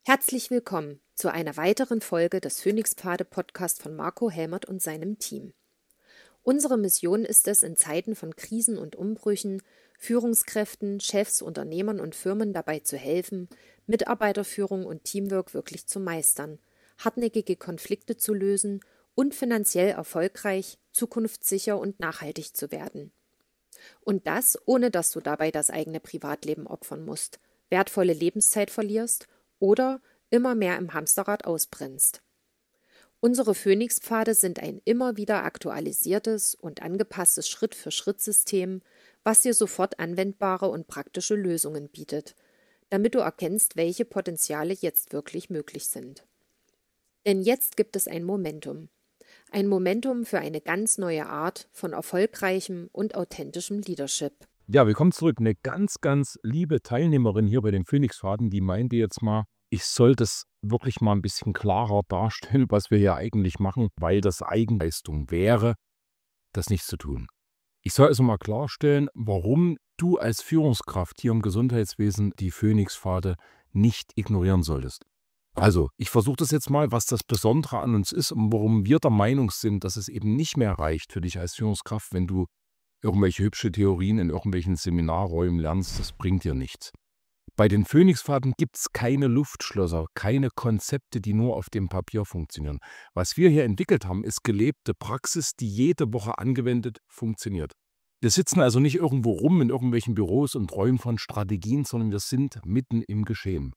Herzlich willkommen zu einer weiteren Folge des Phoenix-Pfade-Podcasts von Marco Helmert und seinem Team. Unsere Mission ist es, in Zeiten von Krisen und Umbrüchen Führungskräften, Chefs, Unternehmern und Firmen dabei zu helfen, Mitarbeiterführung und Teamwork wirklich zu meistern, hartnäckige Konflikte zu lösen und finanziell erfolgreich, zukunftssicher und nachhaltig zu werden. Und das, ohne dass du dabei das eigene Privatleben opfern musst, wertvolle Lebenszeit verlierst oder immer mehr im Hamsterrad ausbrennst. Unsere Phoenix-Pfade sind ein immer wieder aktualisiertes und angepasstes Schritt-für-Schritt-System, was dir sofort anwendbare und praktische Lösungen bietet, damit du erkennst, welche Potenziale jetzt wirklich möglich sind. Denn jetzt gibt es ein Momentum. Ein Momentum für eine ganz neue Art von erfolgreichem und authentischem Leadership. Ja, willkommen zurück. Eine ganz liebe Teilnehmerin hier bei den Phoenix-Pfaden, die meinte jetzt mal, ich soll das wirklich mal ein bisschen klarer darstellen, was wir hier eigentlich machen, weil das Eigenleistung wäre, das nicht zu tun. Ich soll also mal klarstellen, warum du als Führungskraft hier im Gesundheitswesen die Phoenix-Pfade nicht ignorieren solltest. Also, ich versuche das jetzt mal, was das Besondere an uns ist und warum wir der Meinung sind, dass es eben nicht mehr reicht für dich als Führungskraft, wenn du irgendwelche hübsche Theorien in irgendwelchen Seminarräumen lernst, das bringt dir nichts. Bei den Phoenix-Pfaden gibt es keine Luftschlösser, keine Konzepte, die nur auf dem Papier funktionieren. Was wir hier entwickelt haben, ist gelebte Praxis, die jede Woche angewendet funktioniert. Wir sitzen also nicht irgendwo rum in irgendwelchen Büros und träumen von Strategien, sondern wir sind mitten im Geschehen.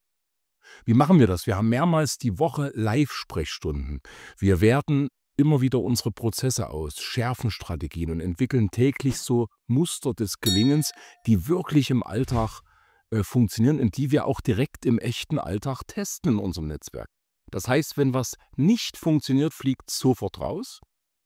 Wie machen wir das? Wir haben mehrmals die Woche Live-Sprechstunden. Wir werten immer wieder unsere Prozesse aus, schärfen Strategien und entwickeln täglich so Muster des Gelingens, die wirklich im Alltag funktionieren und die wir auch direkt im echten Alltag testen in unserem Netzwerk. Das heißt, wenn was nicht funktioniert, fliegt es sofort raus.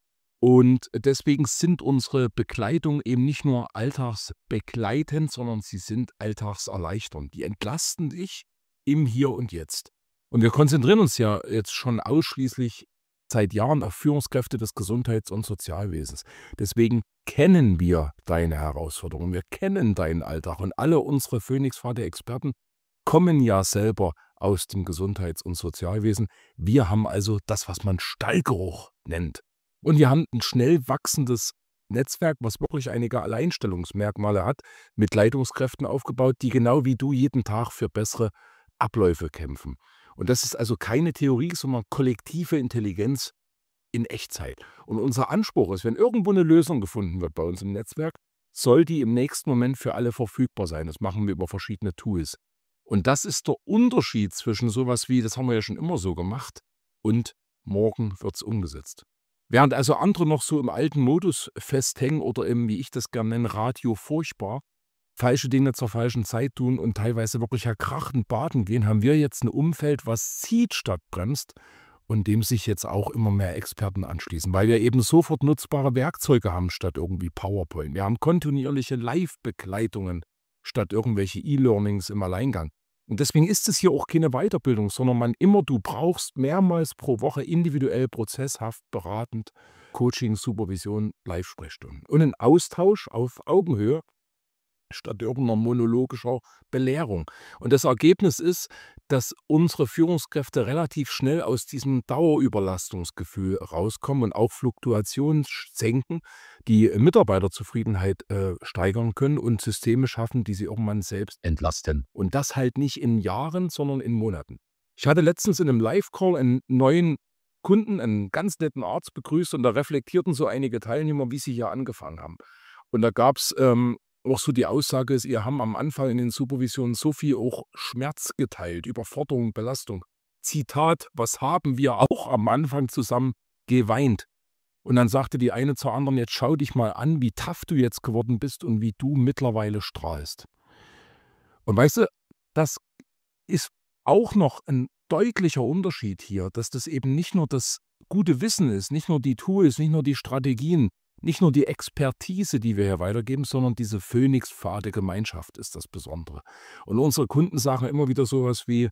Und deswegen sind unsere Begleitungen eben nicht nur alltagsbegleitend, sondern sie sind alltagserleichternd. Die entlasten dich im Hier und Jetzt. Und wir konzentrieren uns ja jetzt schon ausschließlich seit Jahren auf Führungskräfte des Gesundheits- und Sozialwesens. Deswegen kennen wir deine Herausforderungen, wir kennen deinen Alltag und alle unsere Phoenix-Pfade-Experten kommen ja selber aus dem Gesundheits- und Sozialwesen. Wir haben also das, was man Stallgeruch nennt. Und wir haben ein schnell wachsendes Netzwerk, was wirklich einige Alleinstellungsmerkmale hat, mit Leitungskräften aufgebaut, die genau wie du jeden Tag für bessere Abläufe kämpfen. Und das ist also keine Theorie, sondern kollektive Intelligenz in Echtzeit. Und unser Anspruch ist, wenn irgendwo eine Lösung gefunden wird bei uns im Netzwerk, soll die im nächsten Moment für alle verfügbar sein. Das machen wir über verschiedene Tools. Und das ist der Unterschied zwischen sowas wie, das haben wir ja schon immer so gemacht, und morgen wird es umgesetzt. Während also andere noch so im alten Modus festhängen oder im, wie ich das gerne nenne, Radio furchtbar, falsche Dinge zur falschen Zeit tun und teilweise wirklich krachend baden gehen, haben wir jetzt ein Umfeld, was zieht statt bremst und dem sich jetzt auch immer mehr Experten anschließen, weil wir eben sofort nutzbare Werkzeuge haben statt irgendwie PowerPoint. Wir haben kontinuierliche Live-Begleitungen statt irgendwelche E-Learnings im Alleingang. Und deswegen ist es hier auch keine Weiterbildung, sondern du brauchst mehrmals pro Woche individuell, prozesshaft, beratend Coaching, Supervision, Live-Sprechstunden und einen Austausch auf Augenhöhe statt irgendeiner monologischer Belehrung. Und das Ergebnis ist, dass unsere Führungskräfte relativ schnell aus diesem Dauerüberlastungsgefühl rauskommen und auch Fluktuationen senken, die Mitarbeiterzufriedenheit steigern können und Systeme schaffen, die sie irgendwann selbst entlasten. Und das halt nicht in Jahren, sondern in Monaten. Ich hatte letztens in einem Live-Call einen neuen Kunden, einen ganz netten Arzt begrüßt und da reflektierten so einige Teilnehmer, wie sie hier angefangen haben. Und da gab es auch so die Aussage ist, ihr haben am Anfang in den Supervisionen so viel auch Schmerz geteilt, Überforderung, Belastung. Zitat, was haben wir auch am Anfang zusammen geweint? Und dann sagte die eine zur anderen, jetzt schau dich mal an, wie tough du jetzt geworden bist und wie du mittlerweile strahlst. Und weißt du, das ist auch noch ein deutlicher Unterschied hier, dass das eben nicht nur das gute Wissen ist, nicht nur die Tools, nicht nur die Strategien, nicht nur die Expertise, die wir hier weitergeben, sondern diese Phoenix-Pfade-Gemeinschaft ist das Besondere. Und unsere Kunden sagen immer wieder sowas wie,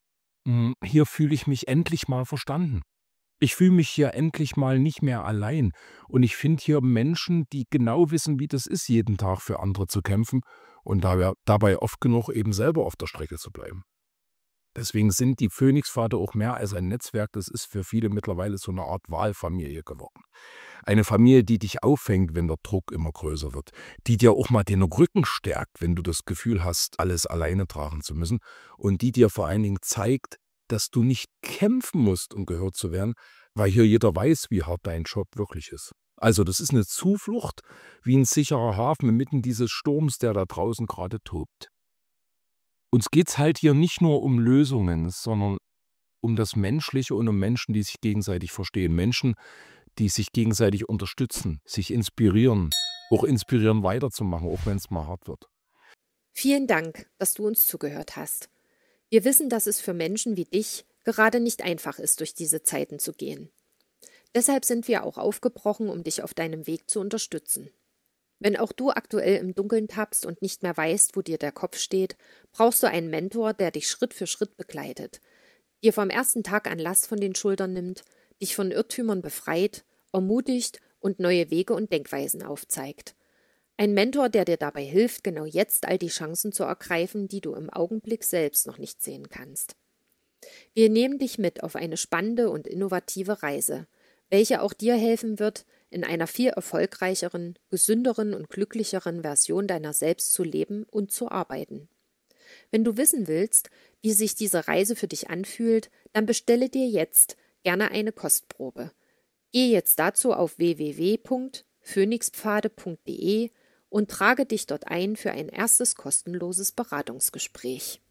hier fühle ich mich endlich mal verstanden. Ich fühle mich hier endlich mal nicht mehr allein. Und ich finde hier Menschen, die genau wissen, wie das ist, jeden Tag für andere zu kämpfen und dabei oft genug eben selber auf der Strecke zu bleiben. Deswegen sind die Phönixpfade auch mehr als ein Netzwerk. Das ist für viele mittlerweile so eine Art Wahlfamilie geworden. Eine Familie, die dich auffängt, wenn der Druck immer größer wird. Die dir auch mal den Rücken stärkt, wenn du das Gefühl hast, alles alleine tragen zu müssen. Und die dir vor allen Dingen zeigt, dass du nicht kämpfen musst, um gehört zu werden, weil hier jeder weiß, wie hart dein Job wirklich ist. Also das ist eine Zuflucht wie ein sicherer Hafen inmitten dieses Sturms, der da draußen gerade tobt. Uns geht es halt hier nicht nur um Lösungen, sondern um das Menschliche und um Menschen, die sich gegenseitig verstehen. Menschen, die sich gegenseitig unterstützen, sich inspirieren, auch inspirieren weiterzumachen, auch wenn es mal hart wird. Vielen Dank, dass du uns zugehört hast. Wir wissen, dass es für Menschen wie dich gerade nicht einfach ist, durch diese Zeiten zu gehen. Deshalb sind wir auch aufgebrochen, um dich auf deinem Weg zu unterstützen. Wenn auch du aktuell im Dunkeln tappst und nicht mehr weißt, wo dir der Kopf steht, brauchst du einen Mentor, der dich Schritt für Schritt begleitet, dir vom ersten Tag an Last von den Schultern nimmt, dich von Irrtümern befreit, ermutigt und neue Wege und Denkweisen aufzeigt. Ein Mentor, der dir dabei hilft, genau jetzt all die Chancen zu ergreifen, die du im Augenblick selbst noch nicht sehen kannst. Wir nehmen dich mit auf eine spannende und innovative Reise, welche auch dir helfen wird, in einer viel erfolgreicheren, gesünderen und glücklicheren Version deiner selbst zu leben und zu arbeiten. Wenn du wissen willst, wie sich diese Reise für dich anfühlt, dann bestelle dir jetzt gerne eine Kostprobe. Gehe jetzt dazu auf www.phönixpfade.de und trage dich dort ein für ein erstes kostenloses Beratungsgespräch.